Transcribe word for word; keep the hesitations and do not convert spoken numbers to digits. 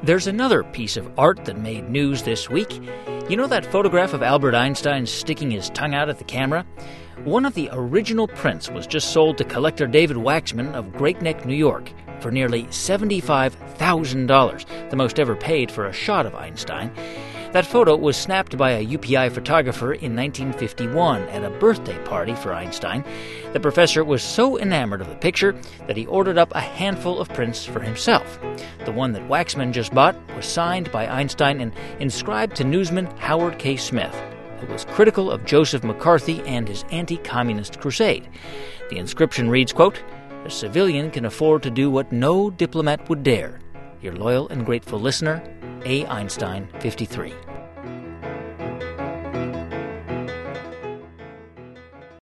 There's another piece of art that made news this week. You know that photograph of Albert Einstein sticking his tongue out at the camera? One of the original prints was just sold to collector David Waxman of Great Neck, New York, for nearly seventy-five thousand dollars, the most ever paid for a shot of Einstein. That photo was snapped by a U P I photographer in nineteen fifty-one at a birthday party for Einstein. The professor was so enamored of the picture that he ordered up a handful of prints for himself. The one that Waxman just bought was signed by Einstein and inscribed to newsman Howard K. Smith, who was critical of Joseph McCarthy and his anti-communist crusade. The inscription reads, quote, "A civilian can afford to do what no diplomat would dare. Your loyal and grateful listener, A. Einstein, fifty-three."